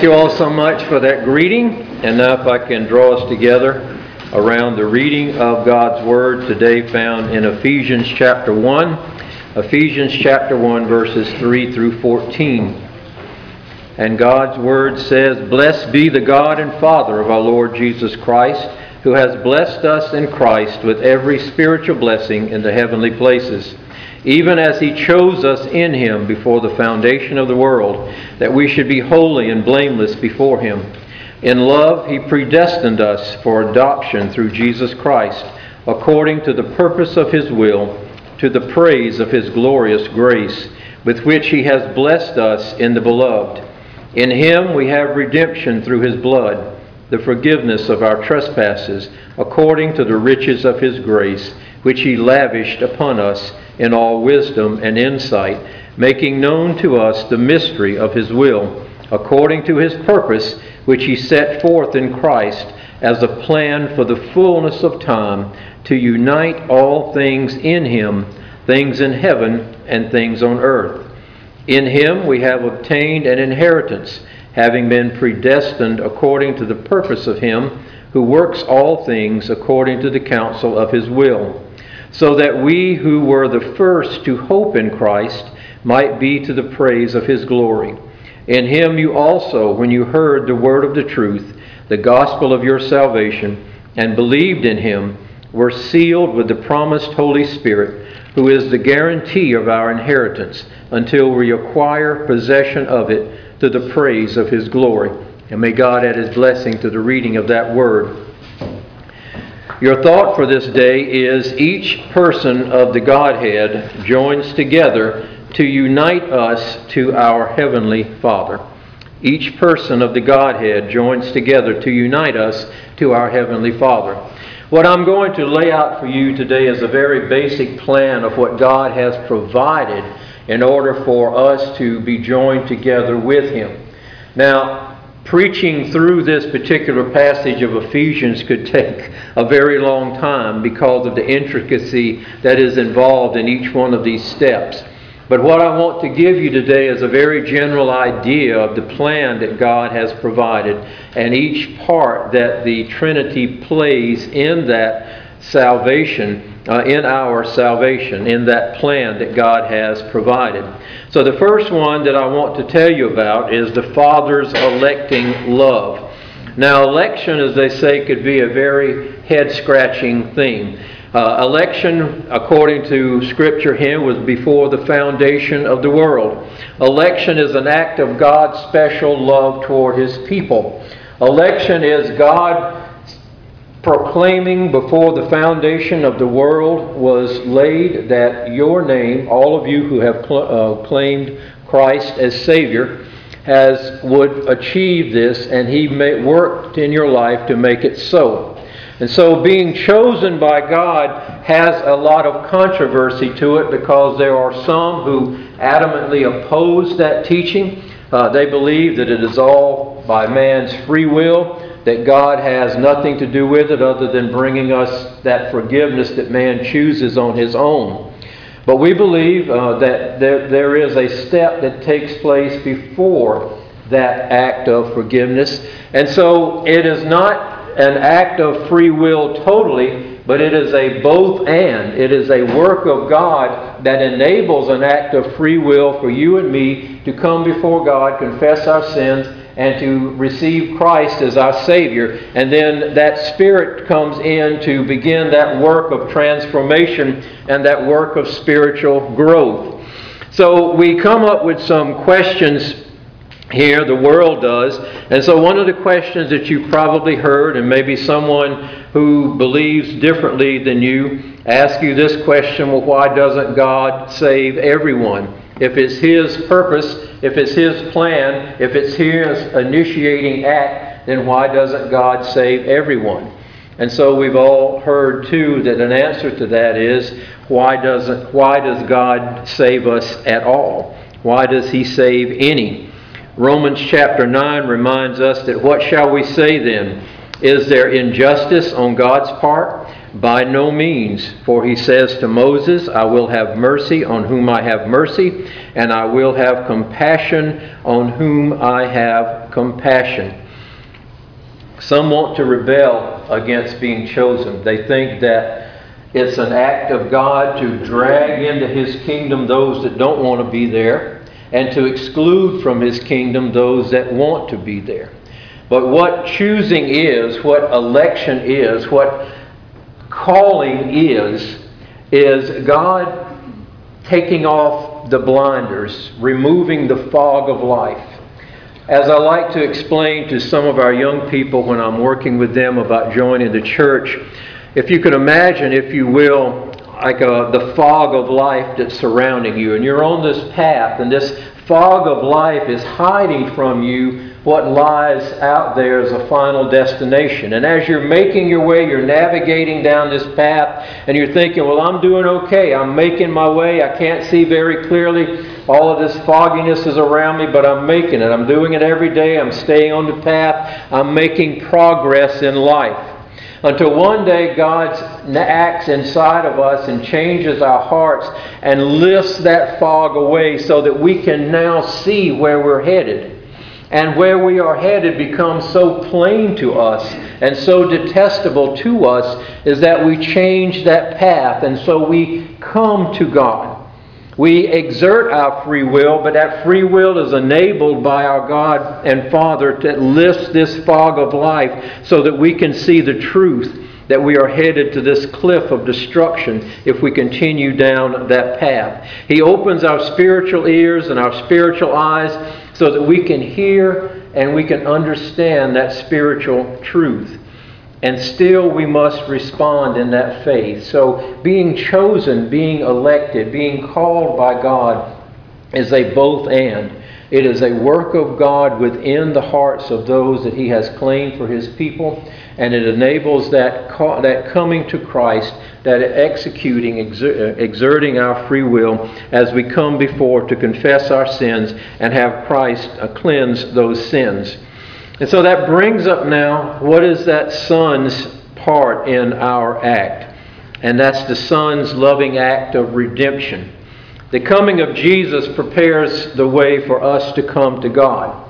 Thank you all so much for that greeting. And now if I can draw us together around the reading of God's Word today found in Ephesians chapter 1. Ephesians chapter 1 verses 3 through 14. And God's Word says, "Blessed be the God and Father of our Lord Jesus Christ, who has blessed us in Christ with every spiritual blessing in the heavenly places, even as He chose us in Him before the foundation of the world, that we should be holy and blameless before Him. In love He predestined us for adoption through Jesus Christ, according to the purpose of His will, to the praise of His glorious grace, with which He has blessed us in the Beloved. In Him we have redemption through His blood, the forgiveness of our trespasses, according to the riches of His grace, which He lavished upon us in all wisdom and insight, making known to us the mystery of His will, according to His purpose, which He set forth in Christ as a plan for the fullness of time, to unite all things in Him, things in heaven and things on earth. In Him we have obtained an inheritance, having been predestined according to the purpose of Him who works all things according to the counsel of His will, so that we who were the first to hope in Christ might be to the praise of His glory. In Him you also, when you heard the word of the truth, the gospel of your salvation, and believed in Him, were sealed with the promised Holy Spirit, who is the guarantee of our inheritance, until we acquire possession of it to the praise of His glory. And may God add His blessing to the reading of that word. Your thought for this day is each person of the Godhead joins together to unite us to our Heavenly Father. Each person of the Godhead joins together to unite us to our Heavenly Father. What I'm going to lay out for you today is a very basic plan of what God has provided in order for us to be joined together with Him. Now, preaching through this particular passage of Ephesians could take a very long time because of the intricacy that is involved in each one of these steps. But what I want to give you today is a very general idea of the plan that God has provided and each part that the Trinity plays in that salvation, in our salvation, in that plan that God has provided. So the first one that I want to tell you about is the Father's electing love. Now, election, as they say, could be a very head-scratching thing. Election, according to Scripture here, was before the foundation of the world. Election is an act of God's special love toward His people. Election is God proclaiming before the foundation of the world was laid that your name, all of you who have claimed Christ as Savior, would achieve this, and He worked in your life to make it so. And so being chosen by God has a lot of controversy to it because there are some who adamantly oppose that teaching. They believe that it is all by man's free will, that God has nothing to do with it other than bringing us that forgiveness that man chooses on his own. But we believe that there is a step that takes place before that act of forgiveness. And so it is not an act of free will totally, but it is a both and. It is a work of God that enables an act of free will for you and me to come before God, confess our sins, and to receive Christ as our Savior. And then that Spirit comes in to begin that work of transformation and that work of spiritual growth. So we come up with some questions here, the world does. And so one of the questions that you've probably heard, and maybe someone who believes differently than you, ask you this question: well, why doesn't God save everyone? If it's His purpose, if it's His plan, if it's His initiating act, then why doesn't God save everyone? And so we've all heard too that an answer to that is, why does God save us at all? Why does He save any? Romans chapter 9 reminds us that what shall we say then? Is there injustice on God's part? By no means, for He says to Moses, I will have mercy on whom I have mercy, and I will have compassion on whom I have compassion. Some want to rebel against being chosen. They think that it's an act of God to drag into His kingdom those that don't want to be there, and to exclude from His kingdom those that want to be there. But what choosing is, what election is, what calling is God taking off the blinders, removing the fog of life. As I like to explain to some of our young people when I'm working with them about joining the church, if you could imagine, if you will, like the fog of life that's surrounding you, and you're on this path, and this fog of life is hiding from you what lies out there as a final destination. And as you're making your way, you're navigating down this path, and you're thinking, well, I'm doing okay. I'm making my way. I can't see very clearly. All of this fogginess is around me, but I'm making it. I'm doing it every day. I'm staying on the path. I'm making progress in life. Until one day God acts inside of us and changes our hearts and lifts that fog away so that we can now see where we're headed. And where we are headed becomes so plain to us and so detestable to us is that we change that path, and so we come to God. We exert our free will, but that free will is enabled by our God and Father that lifts this fog of life so that we can see the truth that we are headed to this cliff of destruction if we continue down that path. He opens our spiritual ears and our spiritual eyes so that we can hear and we can understand that spiritual truth. And still we must respond in that faith. So being chosen, being elected, being called by God is a both and. It is a work of God within the hearts of those that He has claimed for His people. And it enables that coming to Christ, that executing, exerting our free will as we come before to confess our sins and have Christ cleanse those sins. And so that brings up now, what is that Son's part in our act? And that's the Son's loving act of redemption. The coming of Jesus prepares the way for us to come to God.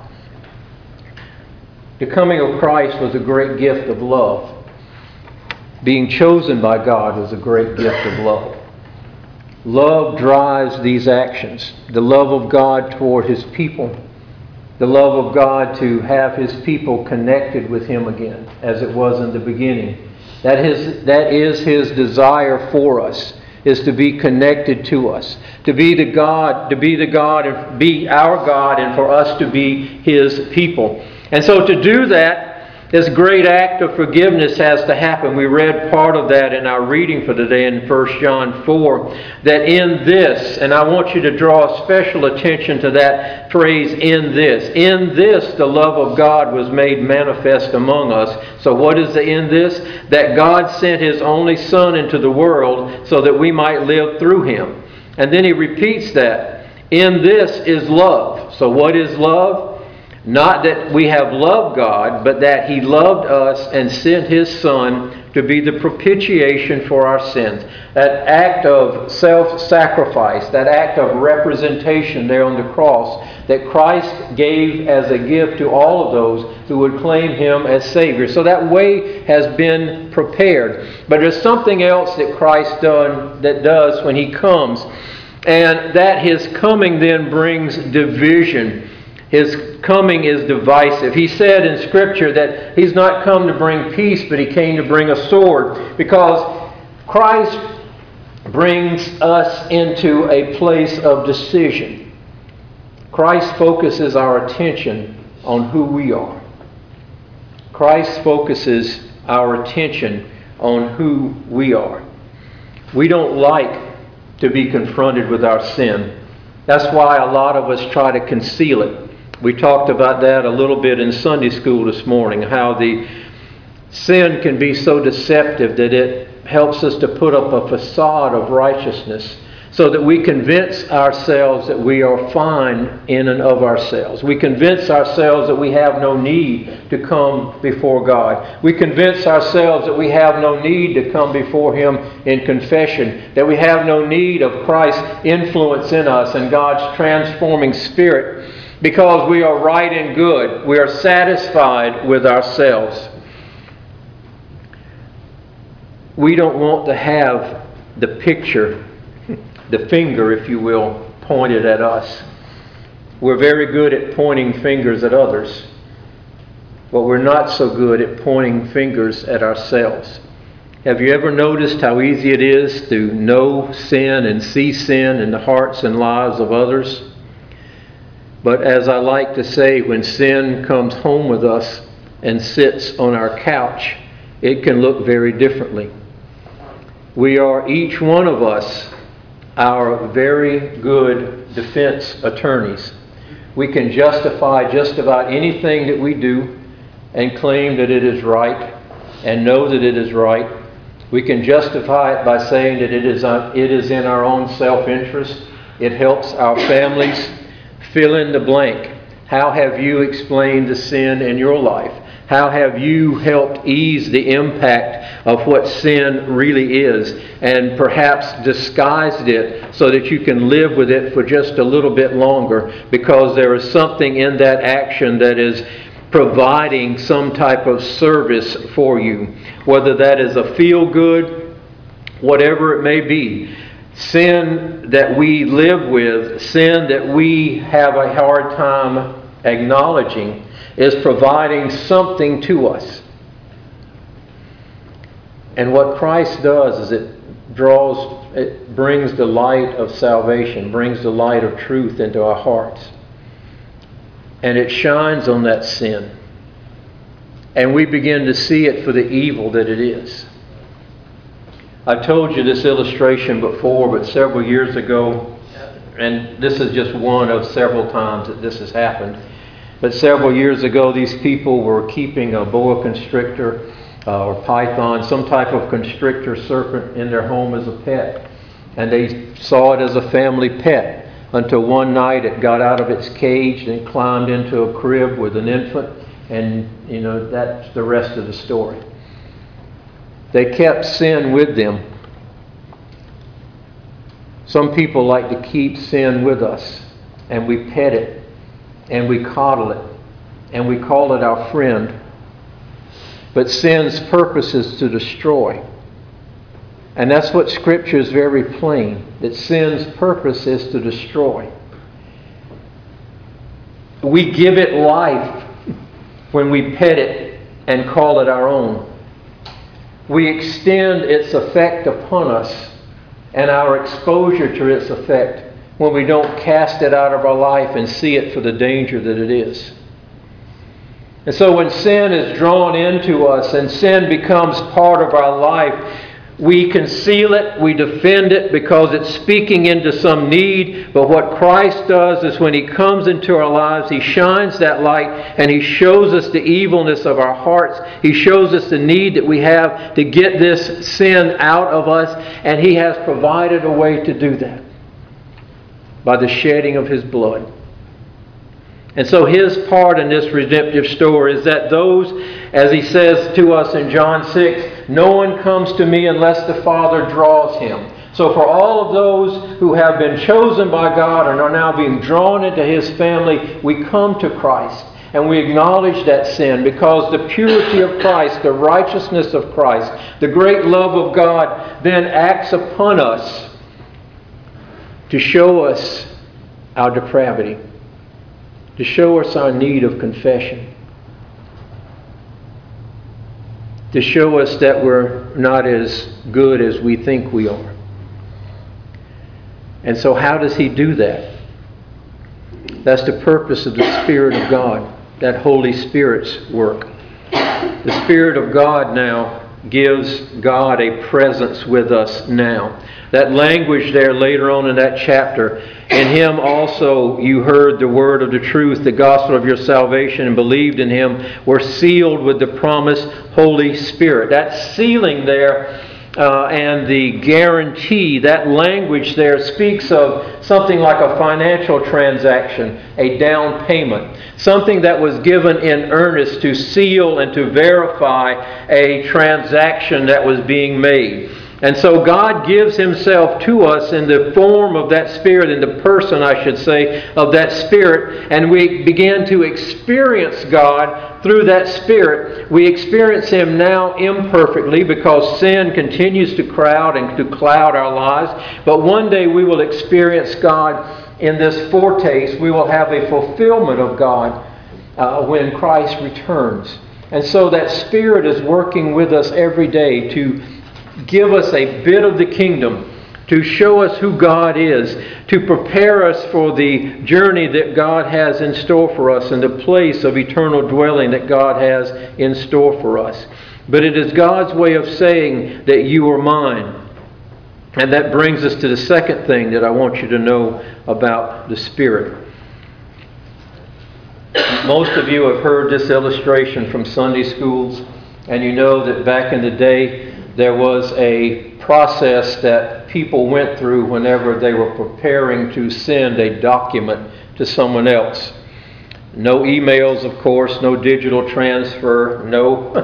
The coming of Christ was a great gift of love. Being chosen by God was a great gift of love. Love drives these actions. The love of God toward His people. The love of God to have His people connected with Him again, as it was in the beginning. That is His desire for us, is to be connected to us, to be the God and be our God, and for us to be His people. And so to do that, this great act of forgiveness has to happen. We read part of that in our reading for today in 1 John 4, that in this, and I want you to draw special attention to that phrase, in this the love of God was made manifest among us. So what is the in this? That God sent His only Son into the world so that we might live through Him. And then He repeats that, in this is love. So what is love? Not that we have loved God, but that He loved us and sent His Son to be the propitiation for our sins. That act of self-sacrifice, that act of representation there on the cross that Christ gave as a gift to all of those who would claim Him as Savior. So that way has been prepared. But there's something else that Christ does when He comes, and that His coming then brings division. His coming is divisive. He said in Scripture that He's not come to bring peace, but He came to bring a sword. Because Christ brings us into a place of decision. Christ focuses our attention on who we are. Christ focuses our attention on who we are. We don't like to be confronted with our sin. That's why a lot of us try to conceal it. We talked about that a little bit in Sunday school this morning, how the sin can be so deceptive that it helps us to put up a facade of righteousness so that we convince ourselves that we are fine in and of ourselves. We convince ourselves that we have no need to come before God. We convince ourselves that we have no need to come before Him in confession, that we have no need of Christ's influence in us and God's transforming Spirit. because we are right and good. We are satisfied with ourselves. We don't want to have the picture, the finger, if you will, pointed at us. We're very good at pointing fingers at others, but we're not so good at pointing fingers at ourselves. Have you ever noticed how easy it is to know sin and see sin in the hearts and lives of others? But as I like to say, when sin comes home with us and sits on our couch, it can look very differently. We are, each one of us, our very good defense attorneys. We can justify just about anything that we do and claim that it is right and know that it is right. We can justify it by saying that it is in our own self-interest. It helps our families. Fill in the blank. How have you explained the sin in your life? How have you helped ease the impact of what sin really is, and perhaps disguised it so that you can live with it for just a little bit longer, because there is something in that action that is providing some type of service for you, whether that is a feel-good, whatever it may be. Sin that we live with, sin that we have a hard time acknowledging, is providing something to us. And what Christ does is it brings the light of salvation, brings the light of truth into our hearts. And it shines on that sin. And we begin to see it for the evil that it is. I've told you this illustration before, but several years ago, and this is just one of several times that this has happened, but several years ago these people were keeping a boa constrictor or python, some type of constrictor serpent in their home as a pet. And they saw it as a family pet until one night it got out of its cage and climbed into a crib with an infant, and that's the rest of the story. They kept sin with them. Some people like to keep sin with us, and we pet it, and we coddle it, and we call it our friend. But sin's purpose is to destroy. And that's what Scripture is very plain, that sin's purpose is to destroy. We give it life when we pet it and call it our own. We extend its effect upon us and our exposure to its effect when we don't cast it out of our life and see it for the danger that it is. And so when sin is drawn into us and sin becomes part of our life, we conceal it, we defend it because it's speaking into some need. But what Christ does is when He comes into our lives, He shines that light and He shows us the evilness of our hearts. He shows us the need that we have to get this sin out of us, and He has provided a way to do that by the shedding of His blood. And so His part in this redemptive story is that those, as He says to us in John 6, no one comes to me unless the Father draws him. So for all of those who have been chosen by God and are now being drawn into His family, we come to Christ and we acknowledge that sin, because the purity of Christ, the righteousness of Christ, the great love of God then acts upon us to show us our depravity, to show us our need of confession, to show us that we're not as good as we think we are. And so how does He do that? That's the purpose of the Spirit of God, that Holy Spirit's work. The Spirit of God now gives God a presence with us now. That language there later on in that chapter, in Him also you heard the word of the truth, the gospel of your salvation, and believed in Him, were sealed with the promised Holy Spirit. That sealing there and the guarantee, that language there speaks of something like a financial transaction, a down payment, something that was given in earnest to seal and to verify a transaction that was being made. And so God gives Himself to us in the form of that Spirit, in the person, I should say, of that Spirit. And we begin to experience God through that Spirit. We experience Him now imperfectly because sin continues to crowd and to cloud our lives. But one day we will experience God in this foretaste. We will have a fulfillment of God when Christ returns. And so that Spirit is working with us every day to give us a bit of the kingdom, to show us who God is, to prepare us for the journey that God has in store for us and the place of eternal dwelling that God has in store for us. But it is God's way of saying that you are mine. And that brings us to the second thing that I want you to know about the Spirit. Most of you have heard this illustration from Sunday schools, and you know that back in the day there was a process that people went through whenever they were preparing to send a document to someone else. No emails, of course, no digital transfer, no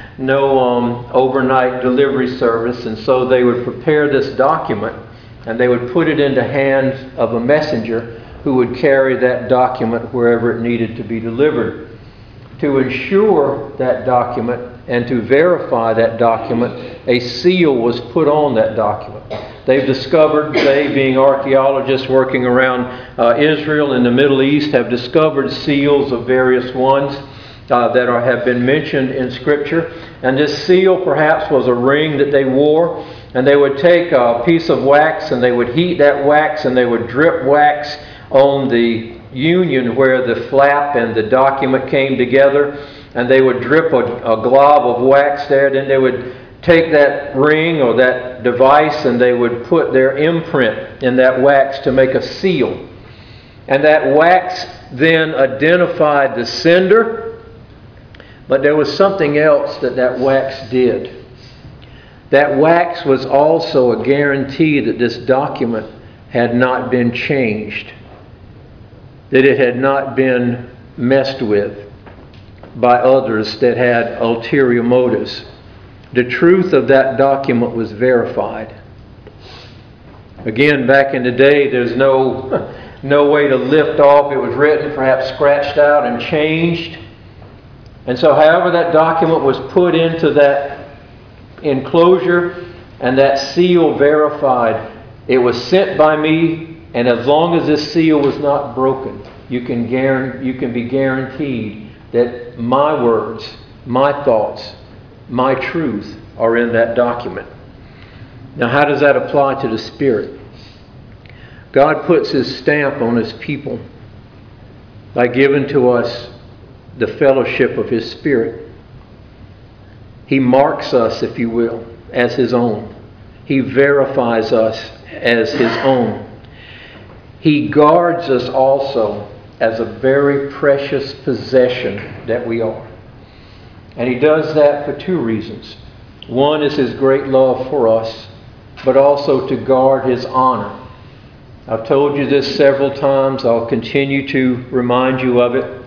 overnight delivery service. And so they would prepare this document and they would put it into hands of a messenger who would carry that document wherever it needed to be delivered. To ensure that document and to verify that document, a seal was put on that document. They've discovered, they being archaeologists working around Israel and the Middle East, have discovered seals of various ones that have been mentioned in Scripture. And this seal perhaps was a ring that they wore, and they would take a piece of wax and they would heat that wax and they would drip wax on the union where the flap and the document came together, and they would drip a glob of wax there. Then they would take that ring or that device and they would put their imprint in that wax to make a seal. And that wax then identified the sender, but there was something else that wax did. That wax was also a guarantee that this document had not been changed, that it had not been messed with by others that had ulterior motives. The truth of that document was verified. Again, back in the day, there's no way to lift off. It was written, perhaps scratched out and changed. And so however that document was put into that enclosure and that seal verified, it was sent by me. And as long as this seal was not broken, you can be guaranteed that my words, my thoughts, my truth are in that document. Now, how does that apply to the Spirit? God puts His stamp on His people by giving to us the fellowship of His Spirit. He marks us, if you will, as His own. He verifies us as His own. He guards us also as a very precious possession that we are. And He does that for two reasons. One is His great love for us, but also to guard His honor. I've told you this several times. I'll continue to remind you of it.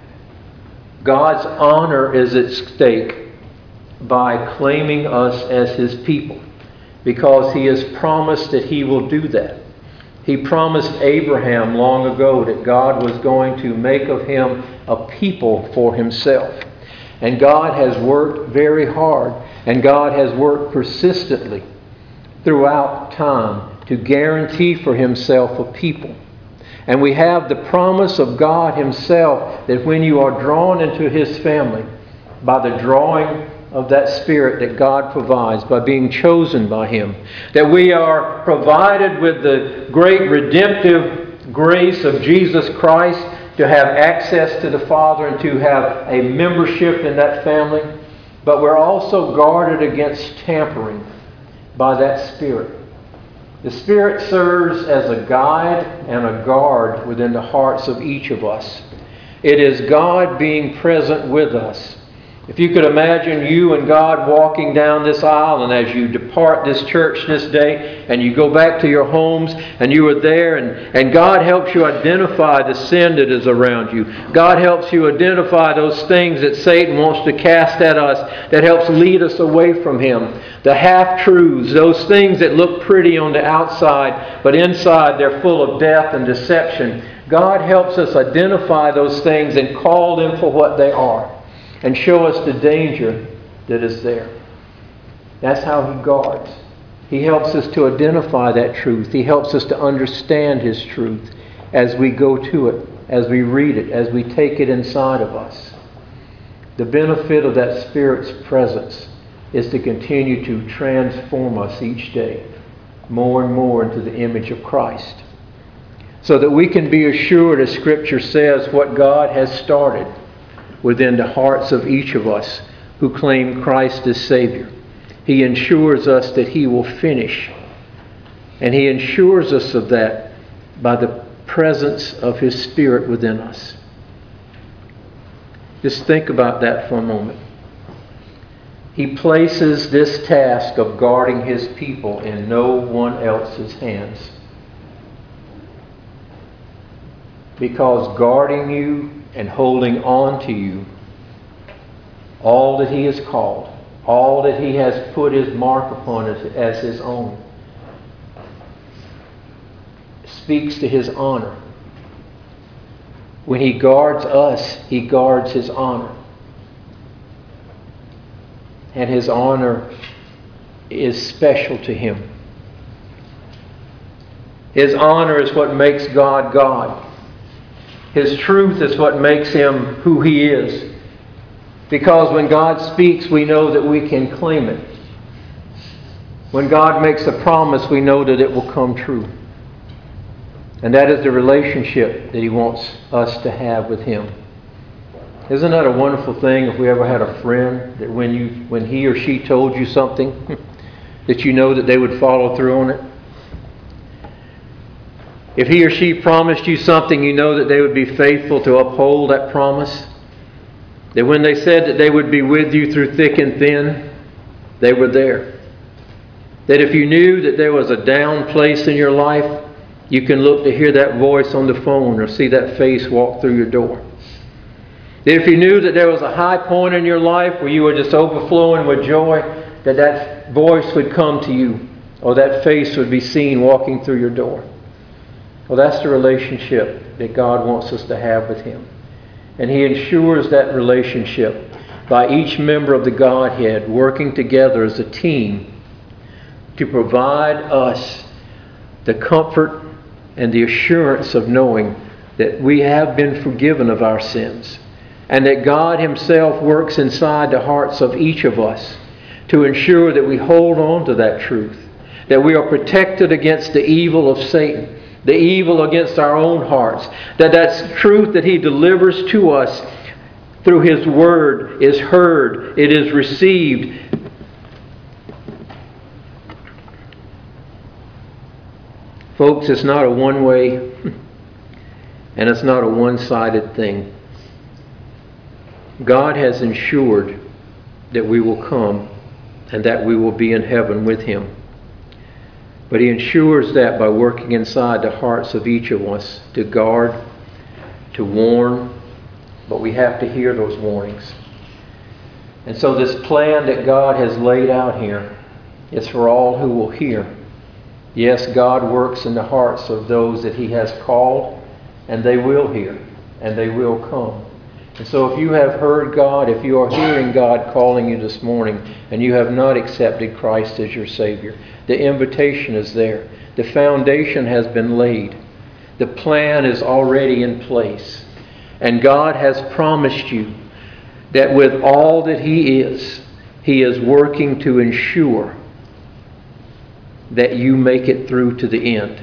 God's honor is at stake by claiming us as His people, because He has promised that He will do that. He promised Abraham long ago that God was going to make of him a people for Himself. And God has worked very hard, and God has worked persistently throughout time to guarantee for Himself a people. And we have the promise of God Himself that when you are drawn into His family by the drawing of that Spirit that God provides, by being chosen by Him, that we are provided with the great redemptive grace of Jesus Christ to have access to the Father and to have a membership in that family. But we're also guarded against tampering by that Spirit. The Spirit serves as a guide and a guard within the hearts of each of us. It is God being present with us If you could imagine you and God walking down this aisle, and as you depart this church this day and you go back to your homes and you are there, and God helps you identify the sin that is around you. God helps you identify those things that Satan wants to cast at us, that helps lead us away from Him. The half-truths, those things that look pretty on the outside, but inside they're full of death and deception. God helps us identify those things and call them for what they are, and show us the danger that is there. That's how He guards. He helps us to identify that truth. He helps us to understand His truth as we go to it, as we read it, as we take it inside of us. The benefit of that Spirit's presence is to continue to transform us each day more and more into the image of Christ, so that we can be assured, as Scripture says, what God has started within the hearts of each of us who claim Christ as Savior. He ensures us that He will finish. And He ensures us of that by the presence of His Spirit within us. Just think about that for a moment. He places this task of guarding His people in no one else's hands, because guarding you and holding on to you, all that He has called, all that He has put His mark upon as His own, speaks to His honor. When He guards us, He guards His honor. And His honor is special to Him. His honor is what makes God God. His truth is what makes Him who He is. Because when God speaks, we know that we can claim it. When God makes a promise, we know that it will come true. And that is the relationship that He wants us to have with Him. Isn't that a wonderful thing if we ever had a friend that when he or she told you something, that you know that they would follow through on it? If he or she promised you something, you know that they would be faithful to uphold that promise. That when they said that they would be with you through thick and thin, they were there. That if you knew that there was a down place in your life, you can look to hear that voice on the phone or see that face walk through your door. That if you knew that there was a high point in your life where you were just overflowing with joy, that voice would come to you, or that face would be seen walking through your door. Well, that's the relationship that God wants us to have with Him. And He ensures that relationship by each member of the Godhead working together as a team to provide us the comfort and the assurance of knowing that we have been forgiven of our sins, and that God Himself works inside the hearts of each of us to ensure that we hold on to that truth, that we are protected against the evil of Satan, the evil against our own hearts, that truth that He delivers to us through His Word is heard, it is received. Folks, it's not a one-way and it's not a one-sided thing. God has ensured that we will come and that we will be in heaven with Him. But He ensures that by working inside the hearts of each of us to guard, to warn, but we have to hear those warnings. And so this plan that God has laid out here is for all who will hear. Yes, God works in the hearts of those that He has called, and they will hear, and they will come. And so if you have heard God, if you are hearing God calling you this morning, and you have not accepted Christ as your Savior, the invitation is there. The foundation has been laid. The plan is already in place. And God has promised you that with all that He is working to ensure that you make it through to the end.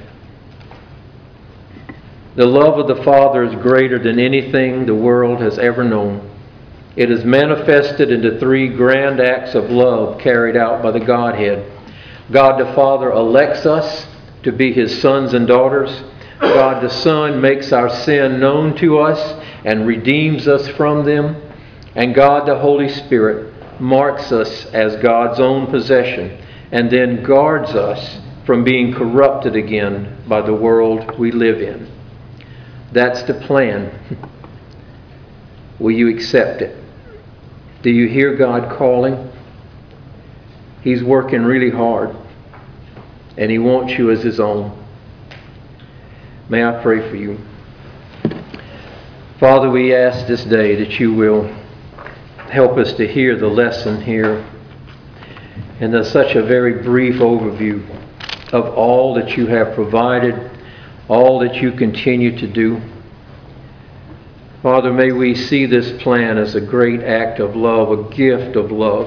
The love of the Father is greater than anything the world has ever known. It is manifested into three grand acts of love carried out by the Godhead. God the Father elects us to be His sons and daughters. God the Son makes our sin known to us and redeems us from them. And God, the Holy Spirit, marks us as God's own possession and then guards us from being corrupted again by the world we live in. That's the plan. Will you accept it? Do you hear God calling? He's working really hard, and He wants you as His own. May I pray for you? Father, we ask this day that you will help us to hear the lesson here. And there's such a very brief overview of all that you have provided, all that you continue to do. Father, may we see this plan as a great act of love, a gift of love,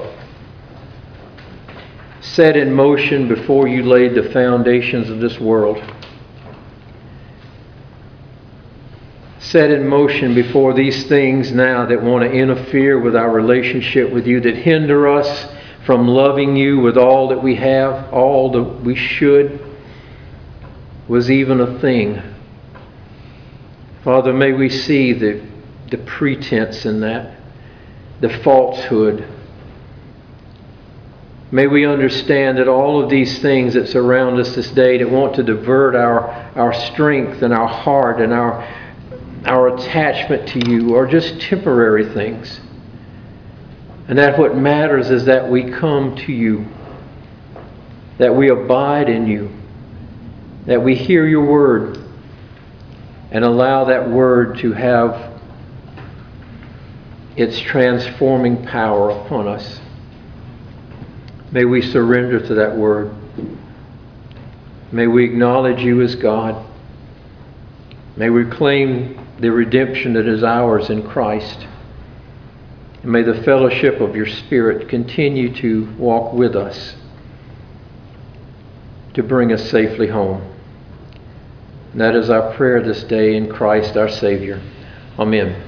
set in motion before you laid the foundations of this world. Set in motion before these things now that want to interfere with our relationship with you, that hinder us from loving you with all that we have, all that we should, was even a thing. Father, may we see the pretense in that, the falsehood. May we understand that all of these things that surround us this day that want to divert our strength and our heart and our attachment to you are just temporary things. And that what matters is that we come to you, that we abide in you, that we hear your word and allow that word to have its transforming power upon us. May we surrender to that word. May we acknowledge you as God. May we claim the redemption that is ours in Christ. And may the fellowship of your Spirit continue to walk with us to bring us safely home. And that is our prayer this day in Christ our Savior. Amen.